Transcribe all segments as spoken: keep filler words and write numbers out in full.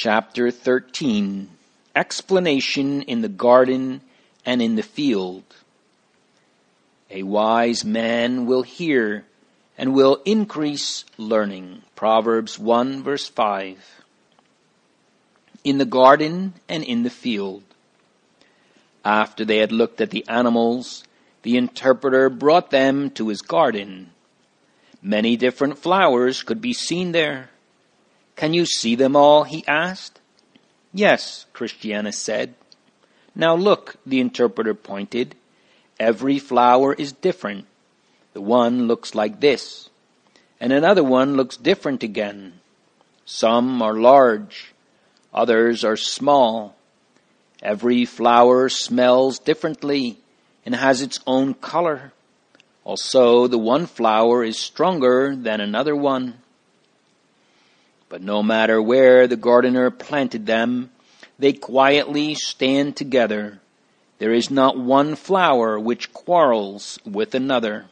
Chapter thirteen. Explanation in the garden and in the field. A wise man will hear and will increase learning. Proverbs one verse five. In the garden and in the field. After they had looked at the animals, the interpreter brought them to his garden. Many different flowers could be seen there. Can you see them all? He asked. Yes, Christiana said. Now look, the interpreter pointed. Every flower is different. The one looks like this, and another one looks different again. Some are large, others are small. Every flower smells differently and has its own color. Also, the one flower is stronger than another one. But no matter where the gardener planted them, they quietly stand together. There is not one flower which quarrels with another.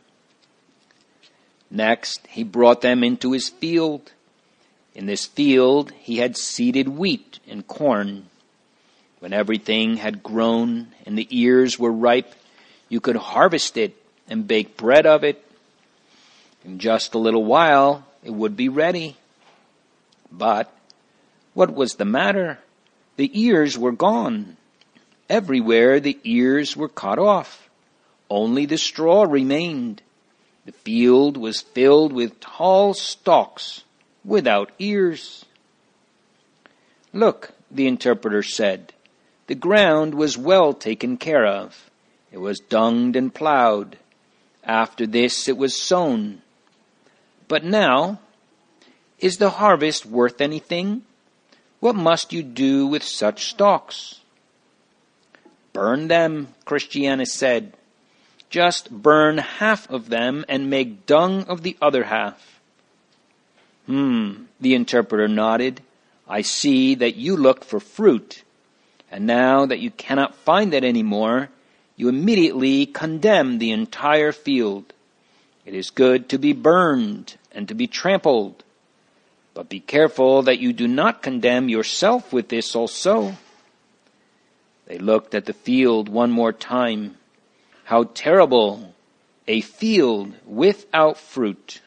Next, he brought them into his field. In this field, he had seeded wheat and corn. When everything had grown and the ears were ripe, you could harvest it and bake bread of it. In just a little while, it would be ready. But what was the matter? The ears were gone. Everywhere the ears were cut off. Only the straw remained. The field was filled with tall stalks without ears. Look, the interpreter said, the ground was well taken care of. It was dunged and plowed. After this it was sown. But now, is the harvest worth anything? What must you do with such stalks? Burn them, Christiana said. Just burn half of them and make dung of the other half. Hmm, the interpreter nodded. I see that you look for fruit. And now that you cannot find it anymore, you immediately condemn the entire field. It is good to be burned and to be trampled. But be careful that you do not condemn yourself with this also. They looked at the field one more time. How terrible! A field without fruit.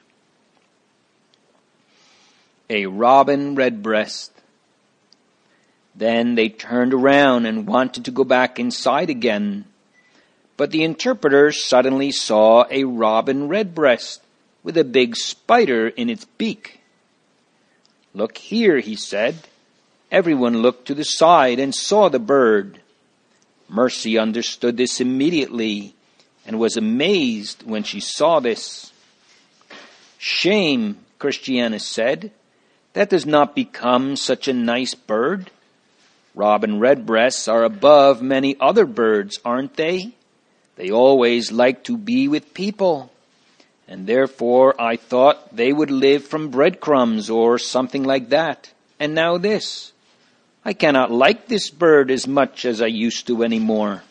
A robin redbreast. Then they turned around and wanted to go back inside again. But the interpreter suddenly saw a robin redbreast with a big spider in its beak. Look here, he said. Everyone looked to the side and saw the bird. Mercy understood this immediately and was amazed when she saw this. Shame, Christiana said. That does not become such a nice bird. Robin redbreasts are above many other birds, aren't they? They always like to be with people. And therefore I thought they would live from breadcrumbs or something like that. And now this. I cannot like this bird as much as I used to anymore.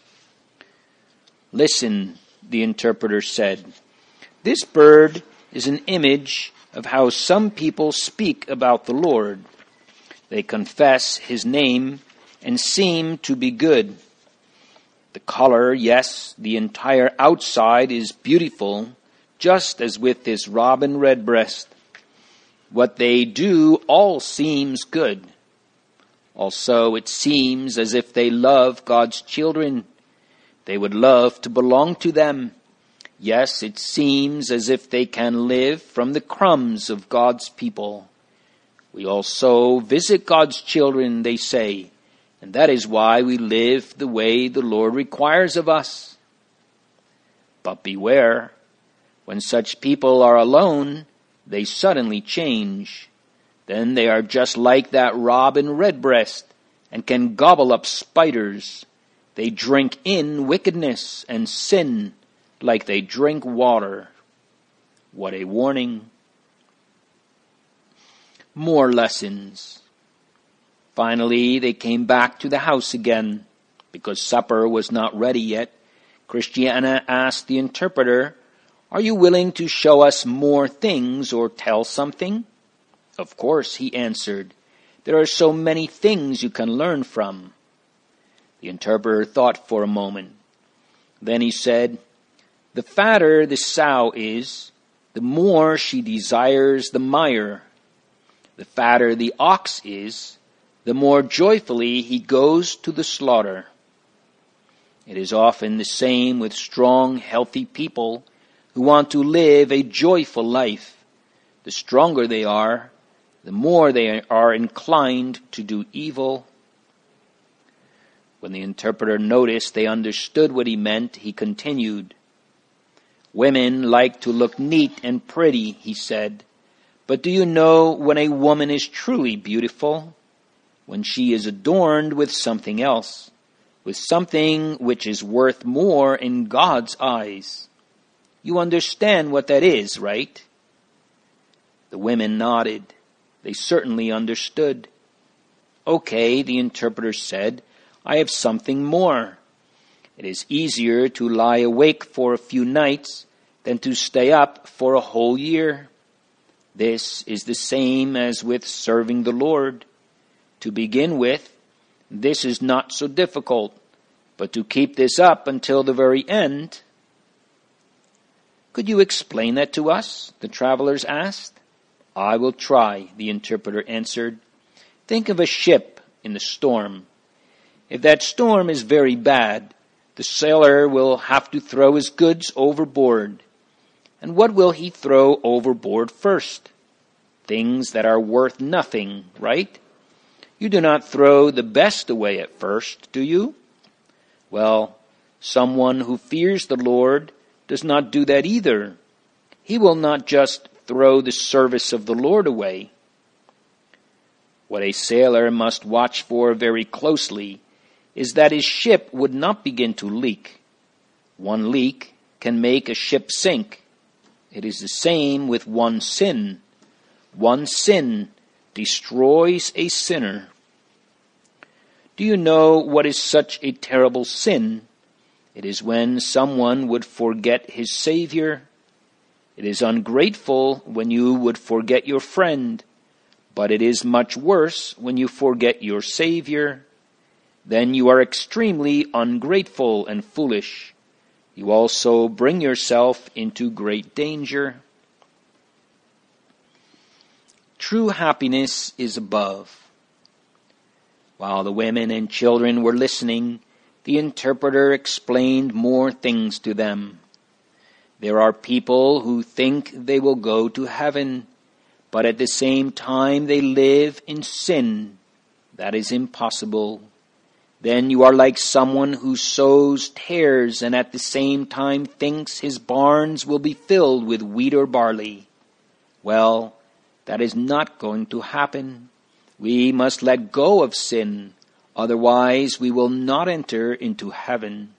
Listen, the interpreter said. This bird is an image of how some people speak about the Lord. They confess his name and seem to be good. The color, yes, the entire outside is beautiful, just as with this robin redbreast. What they do all seems good. Also, it seems as if they love God's children. They would love to belong to them. Yes, it seems as if they can live from the crumbs of God's people. We also visit God's children, they say, and that is why we live the way the Lord requires of us. But beware, when such people are alone, they suddenly change. Then they are just like that robin redbreast and can gobble up spiders. They drink in wickedness and sin like they drink water. What a warning. More lessons. Finally, they came back to the house again. Because supper was not ready yet, Christiana asked the interpreter, "Are you willing to show us more things or tell something?" "Of course," he answered. There are so many things you can learn from." The interpreter thought for a moment. Then he said, "The fatter the sow is, the more she desires the mire. The fatter the ox is, the more joyfully he goes to the slaughter." It is often the same with strong, healthy people who want to live a joyful life. The stronger they are, the more they are inclined to do evil. When the interpreter noticed they understood what he meant, he continued, "Women like to look neat and pretty," he said. "But do you know when a woman is truly beautiful? When she is adorned with something else, with something which is worth more in God's eyes. You understand what that is, right?" The women nodded. They certainly understood. "Okay," the interpreter said, "I have something more. It is easier to lie awake for a few nights than to stay up for a whole year. This is the same as with serving the Lord. To begin with, this is not so difficult, but to keep this up until the very end." "Could you explain that to us?" the travelers asked. "I will try," the interpreter answered. "Think of a ship in the storm. If that storm is very bad, the sailor will have to throw his goods overboard. And what will he throw overboard first? Things that are worth nothing, right? You do not throw the best away at first, do you? Well, someone who fears the Lord does not do that either. He will not just throw the service of the Lord away. What a sailor must watch for very closely is that his ship would not begin to leak. One leak can make a ship sink. It is the same with one sin. One sin destroys a sinner. Do you know what is such a terrible sin? It is when someone would forget his Savior. It is ungrateful when you would forget your friend, but it is much worse when you forget your Savior. Then you are extremely ungrateful and foolish. You also bring yourself into great danger. True happiness is above. While the women and children were listening, the interpreter explained more things to them. There are people who think they will go to heaven, but at the same time they live in sin. That is impossible. Then you are like someone who sows tares and at the same time thinks his barns will be filled with wheat or barley. Well, that is not going to happen. We must let go of sin, otherwise we will not enter into heaven.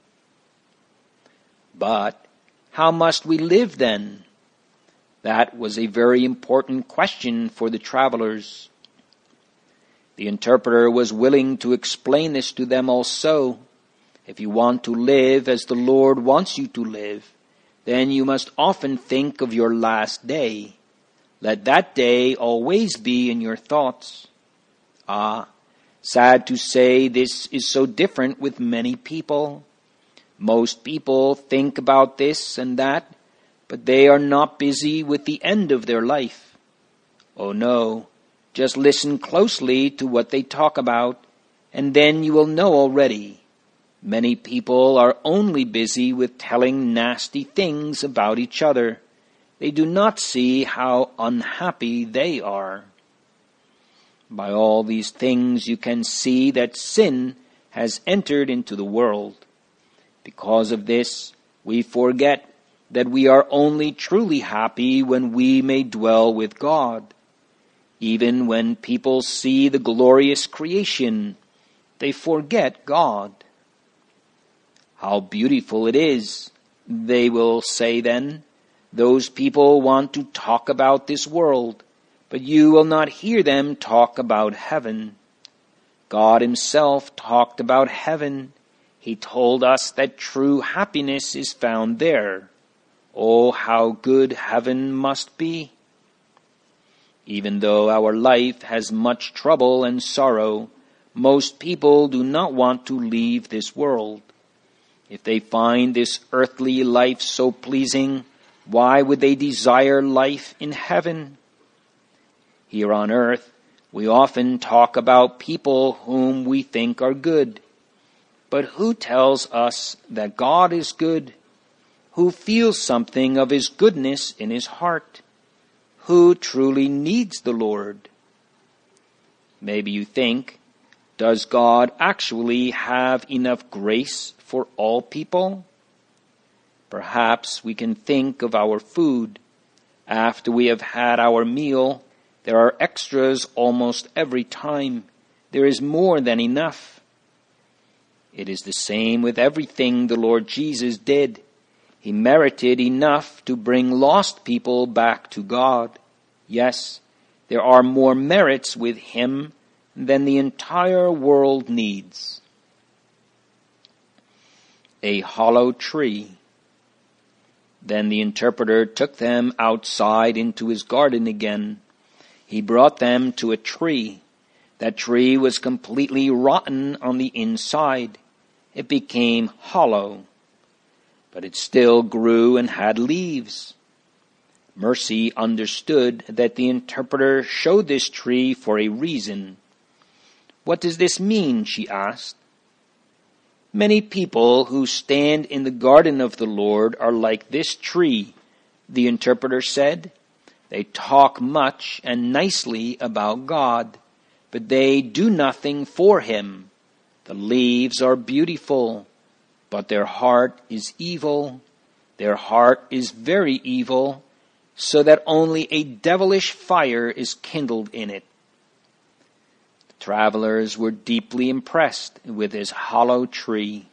But how must we live then? That was a very important question for the travelers. The interpreter was willing to explain this to them also. If you want to live as the Lord wants you to live, then you must often think of your last day. Let that day always be in your thoughts. Ah, sad to say, this is so different with many people. Most people think about this and that, but they are not busy with the end of their life. Oh no, just listen closely to what they talk about, and then you will know already. Many people are only busy with telling nasty things about each other. They do not see how unhappy they are. By all these things you can see that sin has entered into the world. Because of this, we forget that we are only truly happy when we may dwell with God. Even when people see the glorious creation, they forget God. How beautiful it is, they will say then. Those people want to talk about this world, but you will not hear them talk about heaven. God himself talked about heaven. He told us that true happiness is found there. Oh, how good heaven must be. Even though our life has much trouble and sorrow, most people do not want to leave this world. If they find this earthly life so pleasing, why would they desire life in heaven? Here on earth, we often talk about people whom we think are good. But who tells us that God is good? Who feels something of His goodness in his heart? Who truly needs the Lord? Maybe you think, does God actually have enough grace for all people? Perhaps we can think of our food. After we have had our meal, there are extras almost every time. There is more than enough. It is the same with everything the Lord Jesus did. He merited enough to bring lost people back to God. Yes, there are more merits with Him than the entire world needs. A hollow tree. Then the interpreter took them outside into his garden again. He brought them to a tree. That tree was completely rotten on the inside. It became hollow, but it still grew and had leaves. Mercy understood that the interpreter showed this tree for a reason. What does this mean? She asked. Many people who stand in the garden of the Lord are like this tree, the interpreter said. They talk much and nicely about God, but they do nothing for Him. The leaves are beautiful, but their heart is evil. Their heart is very evil, so that only a devilish fire is kindled in it. The travelers were deeply impressed with this hollow tree.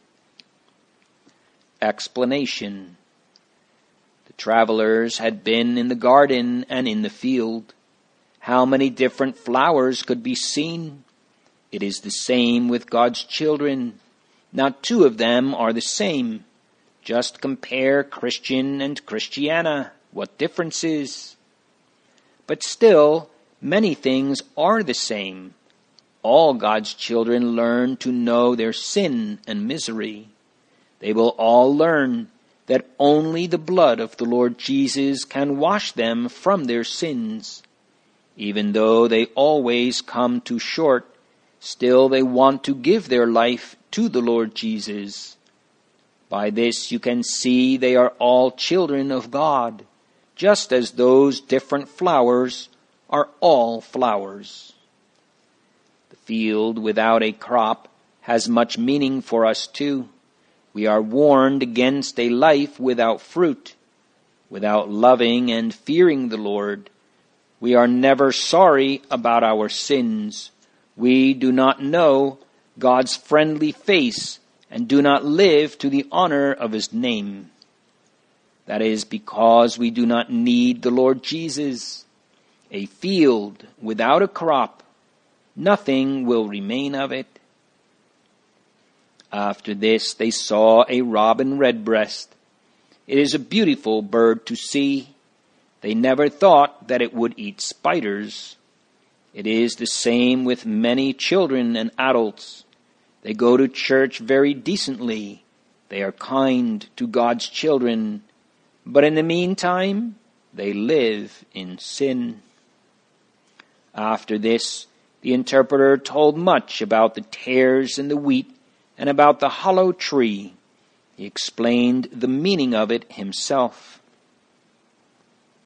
Explanation. The travelers had been in the garden and in the field. How many different flowers could be seen? It is the same with God's children. Not two of them are the same. Just compare Christian and Christiana. What differences? But still, many things are the same. All God's children learn to know their sin and misery. They will all learn that only the blood of the Lord Jesus can wash them from their sins. Even though they always come too short, still they want to give their life to the Lord Jesus. By this you can see they are all children of God, just as those different flowers are all flowers. The field without a crop has much meaning for us too. We are warned against a life without fruit, without loving and fearing the Lord. We are never sorry about our sins. We do not know God's friendly face and do not live to the honor of His name. That is because we do not need the Lord Jesus. A field without a crop, nothing will remain of it. After this they saw a robin redbreast. It is a beautiful bird to see. They never thought that it would eat spiders. It is the same with many children and adults. They go to church very decently. They are kind to God's children. But in the meantime, they live in sin. After this, the interpreter told much about the tares in the wheat and about the hollow tree. He explained the meaning of it himself.